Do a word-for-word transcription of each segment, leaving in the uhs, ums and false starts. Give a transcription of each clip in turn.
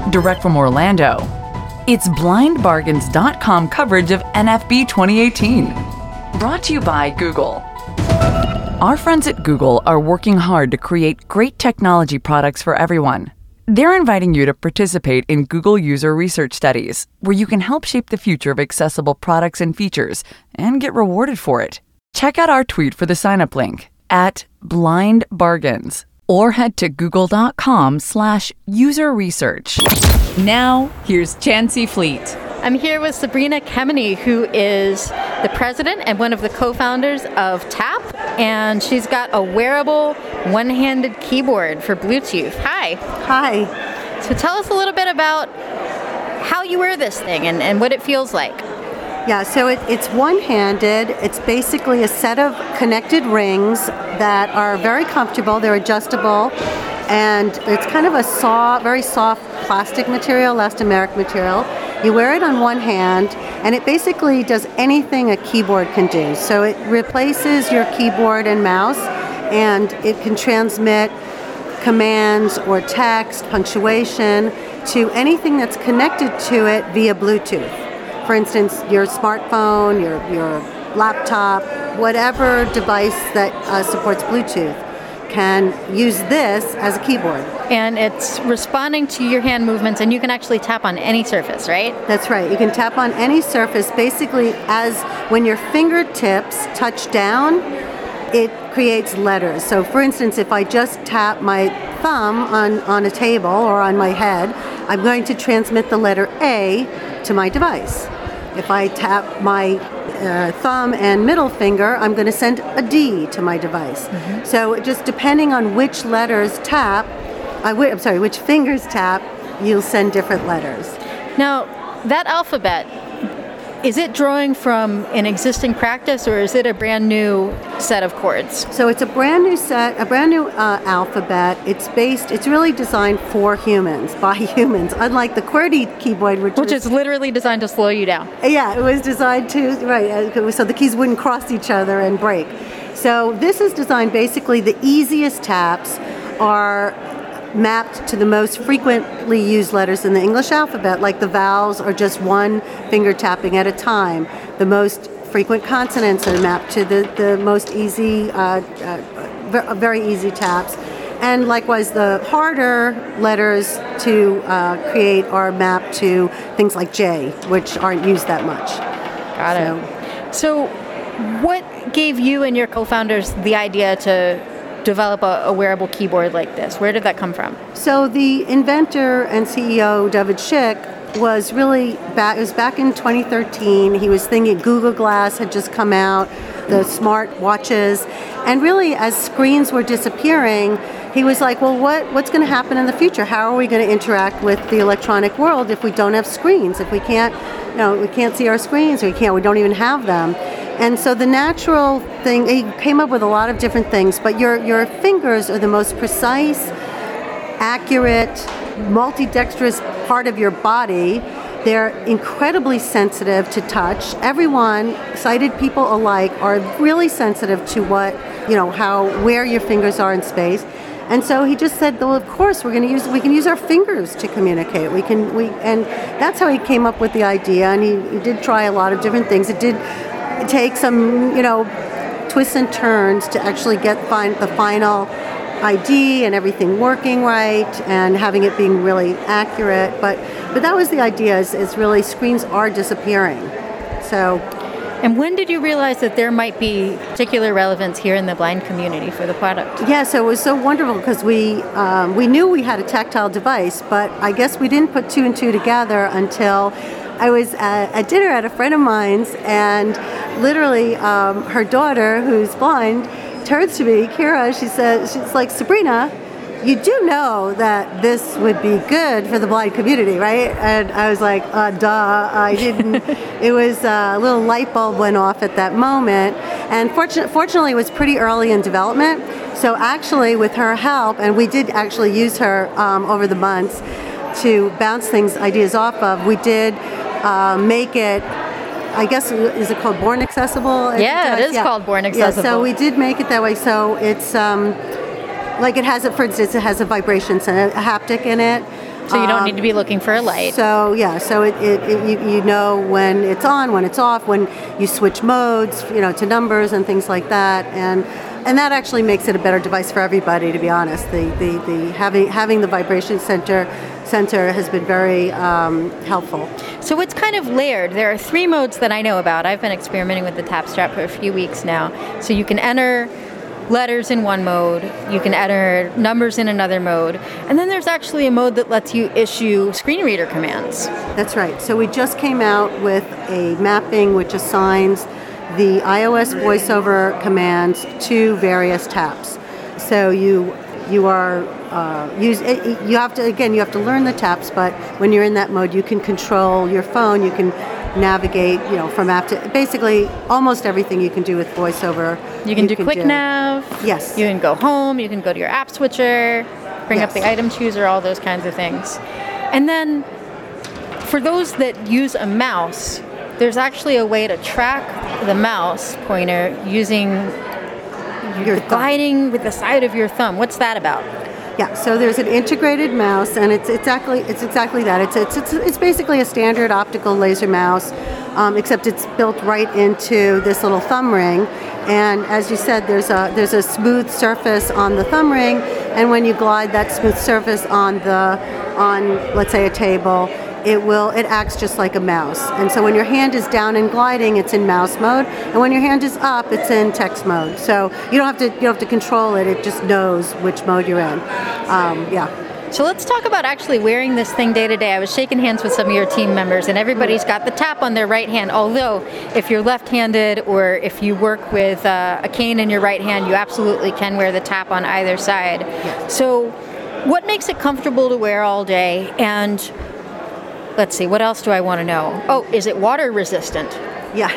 direct from Orlando. It's blind bargains dot com coverage of N F B twenty eighteen. Brought to you by Google. Our friends at Google are working hard to create great technology products for everyone. They're inviting you to participate in Google User Research Studies, where you can help shape the future of accessible products and features and get rewarded for it. Check out our tweet for the sign-up link at Blind Bargains or head to google.com slash user research. Now, here's Chancey Fleet. I'm here with Sabrina Kemeny, who is the president and one of the co-founders of Tap, and she's got a wearable one-handed keyboard for Bluetooth. Hi. Hi. So tell us a little bit about how you wear this thing and, and what it feels like. Yeah, so it, it's one-handed. It's basically a set of connected rings that are very comfortable. They're adjustable, and it's kind of a soft, very soft plastic material, elastomeric material. You wear it on one hand, and it basically does anything a keyboard can do. So it replaces your keyboard and mouse, and it can transmit commands or text, punctuation, to anything that's connected to it via Bluetooth. For instance, your smartphone, your, your laptop, whatever device that uh, supports Bluetooth can use this as a keyboard. And it's responding to your hand movements, and you can actually tap on any surface, right? That's right. You can tap on any surface. Basically, as when your fingertips touch down, it creates letters. So for instance, if I just tap my thumb on, on a table or on my head, I'm going to transmit the letter A to my device. If I tap my uh, thumb and middle finger, I'm going to send a D to my device. Mm-hmm. So just depending on which letters tap, uh, wait, I'm sorry, which fingers tap, you'll send different letters. Now, that alphabet, is it drawing from an existing practice, or is it a brand new set of chords? So it's a brand new set, a brand new uh, alphabet. It's based, it's really designed for humans, by humans, unlike the QWERTY keyboard, which, which was, is literally designed to slow you down. Yeah, it was designed to, right, so the keys wouldn't cross each other and break. So this is designed, basically the easiest taps are mapped to the most frequently used letters in the English alphabet, like the vowels are just one finger tapping at a time. The most frequent consonants are mapped to the, the most easy, uh, uh, very easy taps. And likewise, the harder letters to uh, create are mapped to things like J, which aren't used that much. Got it. So what gave you and your co-founders the idea to develop a, a wearable keyboard like this? Where did that come from? So the inventor and C E O, David Schick, was really back, it was back in twenty thirteen. He was thinking Google Glass had just come out, the smart watches, and really as screens were disappearing, he was like, well, what, what's going to happen in the future? How are we going to interact with the electronic world if we don't have screens? If we can't, you know, we can't see our screens, we can't, we don't even have them. And so the natural thing, he came up with a lot of different things, but your, your fingers are the most precise, accurate, multidextrous part of your body. They're incredibly sensitive to touch. Everyone, sighted people alike, are really sensitive to what, you know, how, where your fingers are in space. And so he just said, well, of course, we're going to use, we can use our fingers to communicate. We can, we, and that's how he came up with the idea. And he, he did try a lot of different things. It did take some, you know, twists and turns to actually get find the final I D and everything working right and having it being really accurate. But but that was the idea, is, is really screens are disappearing. So. And when did you realize that there might be particular relevance here in the blind community for the product? Yeah, so it was so wonderful because we um, we knew we had a tactile device, but I guess we didn't put two and two together until I was at, at dinner at a friend of mine's, and literally um, her daughter, who's blind, turns to me, Kira, she says, she's like, Sabrina, you do know that this would be good for the blind community, right? And I was like, uh, duh, I didn't. It was uh, a little light bulb went off at that moment. And fortunate, fortunately, it was pretty early in development. So actually, with her help, and we did actually use her um, over the months to bounce things, ideas off of, we did uh, make it, I guess, is it called Born Accessible? Yeah, it is yeah. called Born Accessible. Yeah, so we did make it that way. So it's, um, like it has, a, for instance, it has a vibration, a haptic in it. So you don't um, need to be looking for a light. So yeah, so it, it, it you, you know when it's on, when it's off, when you switch modes, you know, to numbers and things like that, and and that actually makes it a better device for everybody. To be honest, the the, the having having the vibration center sensor has been very um, helpful. So it's kind of layered. There are three modes that I know about. I've been experimenting with the Tap Strap for a few weeks now. So you can enter letters in one mode, you can enter numbers in another mode, and then there's actually a mode that lets you issue screen reader commands. That's right. So we just came out with a mapping which assigns the iOS voiceover commands to various taps. So you you are uh, use you have to again you have to learn the taps, but when you're in that mode, you can control your phone. You can navigate, you know, from app to basically almost everything you can do with voiceover. You can you do can quick do. nav. Yes. You can go home. You can go to your app switcher, bring yes. up the item chooser, all those kinds of things. And then for those that use a mouse, there's actually a way to track the mouse pointer using your gliding with the side of your thumb. What's that about? Yeah, so there's an integrated mouse, and it's exactly it's exactly that. It's it's it's, it's basically a standard optical laser mouse, um, except it's built right into this little thumb ring. And as you said, there's a there's a smooth surface on the thumb ring, and when you glide that smooth surface on the on let's say a table, it will it acts just like a mouse. And so when your hand is down and gliding, it's in mouse mode, and when your hand is up, it's in text mode. So you don't have to you don't have to control it; it just knows which mode you're in. Um, yeah. So let's talk about actually wearing this thing day to day. I was shaking hands with some of your team members, and everybody's got the tap on their right hand. Although, if you're left-handed or if you work with uh, a cane in your right hand, you absolutely can wear the tap on either side. Yes. So, what makes it comfortable to wear all day? And let's see, what else do I want to know? Oh, is it water resistant? Yeah.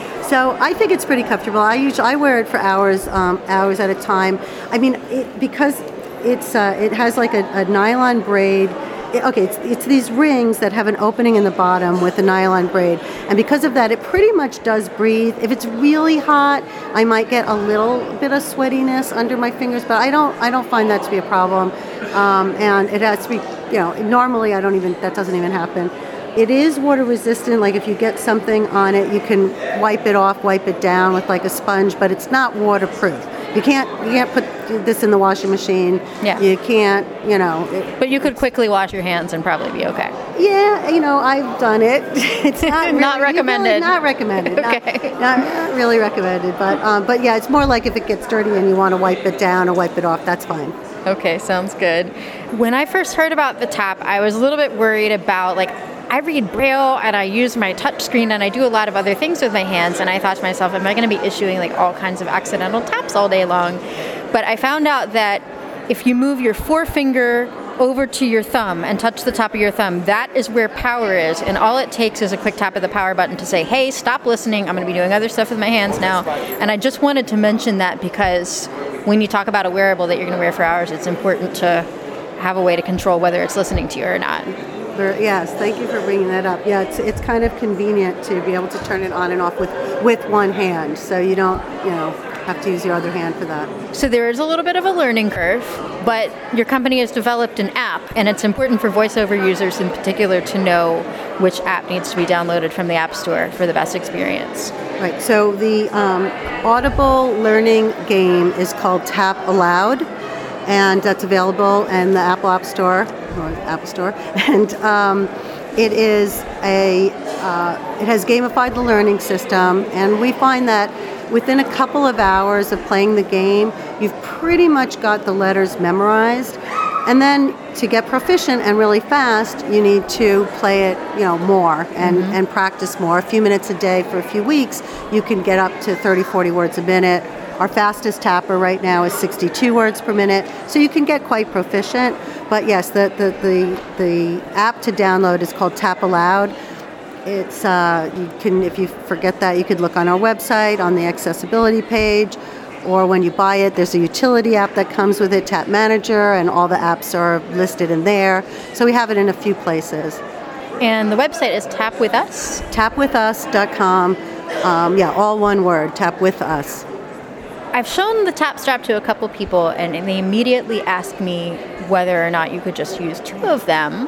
So I think it's pretty comfortable. I usually I wear it for hours, um, hours at a time. I mean, it, because it's uh, it has like a, a nylon braid. It, okay, it's, it's these rings that have an opening in the bottom with a nylon braid, and because of that, it pretty much does breathe. If it's really hot, I might get a little bit of sweatiness under my fingers, but I don't I don't find that to be a problem. Um, and it has to be, you know, normally I don't even that doesn't even happen. It is water resistant. Like if you get something on it, you can wipe it off, wipe it down with like a sponge, but it's not waterproof. You can't you can't put this in the washing machine. Yeah. You can't, you know. It, but you could quickly wash your hands and probably be okay. Yeah, you know, I've done it. It's not really, not recommended. Really not recommended. Okay. Not, not really recommended. But um, but yeah, it's more like if it gets dirty and you want to wipe it down or wipe it off, that's fine. Okay, sounds good. When I first heard about the tap, I was a little bit worried about, like, I read Braille and I use my touch screen and I do a lot of other things with my hands, and I thought to myself, am I going to be issuing like all kinds of accidental taps all day long? But I found out that if you move your forefinger over to your thumb and touch the top of your thumb, that is where power is, and all it takes is a quick tap of the power button to say, hey, stop listening, I'm going to be doing other stuff with my hands now. And I just wanted to mention that because when you talk about a wearable that you're going to wear for hours, it's important to have a way to control whether it's listening to you or not. Yes, thank you for bringing that up. Yeah, it's it's kind of convenient to be able to turn it on and off with, with one hand, so you don't, you know, have to use your other hand for that. So there is a little bit of a learning curve, but your company has developed an app, and it's important for voiceover users in particular to know which app needs to be downloaded from the App Store for the best experience. Right, so the um, Audible learning game is called Tap Aloud, and that's available in the Apple App Store, or Apple Store, and um, it is a, uh, it has gamified the learning system, and we find that within a couple of hours of playing the game, you've pretty much got the letters memorized. And then to get proficient and really fast, you need to play it, you know, more and, mm-hmm. and practice more. A few minutes a day for a few weeks, you can get up to thirty, forty words a minute. Our fastest tapper right now is sixty-two words per minute, so you can get quite proficient. But yes, the the, the, the app to download is called Tap Aloud. It's uh, you can, if you forget that, you could look on our website on the accessibility page, or when you buy it, there's a utility app that comes with it, Tap Manager, and all the apps are listed in there. So we have it in a few places. And the website is Tap With Us? tap with us dot com. Um, yeah, all one word, Tap With Us. I've shown the tap strap to a couple people, and they immediately asked me whether or not you could just use two of them.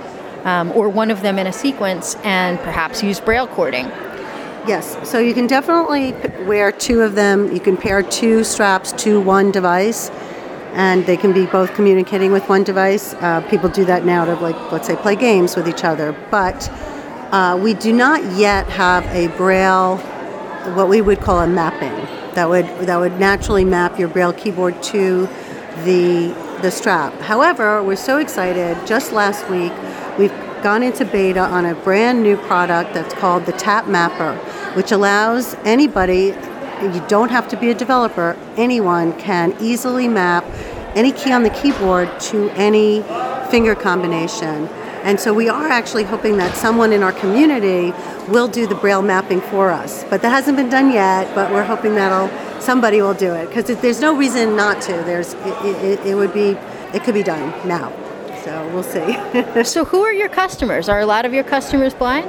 um, or one of them in a sequence and perhaps use Braille cording. Yes, so you can definitely wear two of them. You can pair two straps to one device, and they can be both communicating with one device. Uh, people do that now to, like, let's say, play games with each other. But uh, we do not yet have a Braille, what we would call a mapping, that would that would naturally map your Braille keyboard to the the strap. However, we're so excited. Just last week, we've gone into beta on a brand new product that's called the Tap Mapper, which allows anybody, you don't have to be a developer, anyone can easily map any key on the keyboard to any finger combination. And so we are actually hoping that someone in our community will do the Braille mapping for us. But that hasn't been done yet, but we're hoping that'll somebody will do it, because there's no reason not to. There's it, it, it would be it could be done now. So we'll see. So who are your customers? Are a lot of your customers blind?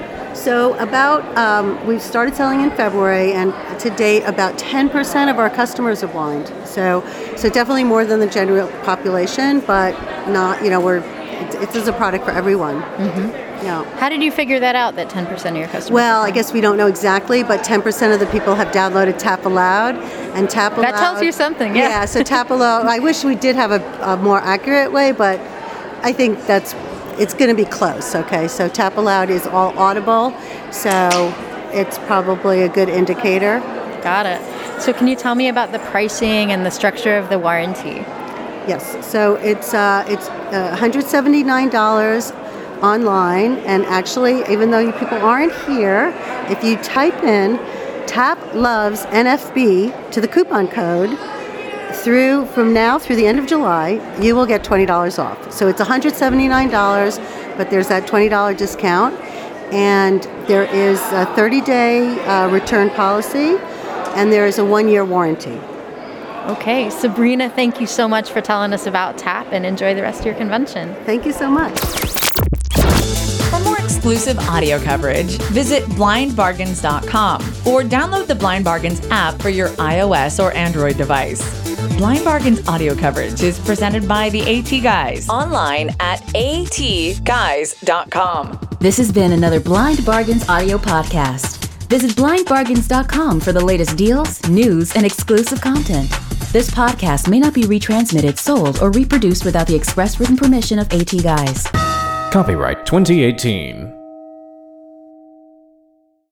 So about, um, we started selling in February, and to date about ten percent of our customers are blind. So so definitely more than the general population, but not, you know, we're, it, it is a product for everyone. Mm-hmm. Yeah. How did you figure that out, that ten percent of your customers? Well, I guess we don't know exactly, but ten percent of the people have downloaded Tap Aloud, and Tap Aloud... That tells you something, yeah. Yeah, so Tap Aloud, I wish we did have a, a more accurate way, but I think that's, it's going to be close, okay? So Tap Aloud is all audible, so it's probably a good indicator. Got it. So can you tell me about the pricing and the structure of the warranty? Yes, so it's uh, it's uh, one hundred seventy-nine dollars online, and actually, even though you people aren't here, if you type in Tap Loves N F B to the coupon code, through from now through the end of July, you will get twenty dollars off. So it's one hundred seventy-nine dollars, but there's that twenty dollars discount, and there is a thirty-day uh, return policy, and there is a one-year warranty. Okay, Sabrina, thank you so much for telling us about Tap, and enjoy the rest of your convention. Thank you so much. For more exclusive audio coverage, visit blind bargains dot com or download the Blind Bargains app for your iOS or Android device. Blind Bargains audio coverage is presented by the AT Guys online at A T guys dot com. This has been another Blind Bargains audio podcast. Visit blind bargains dot com for the latest deals, news, and exclusive content. This podcast may not be retransmitted, sold, or reproduced without the express written permission of AT Guys. Copyright twenty eighteen.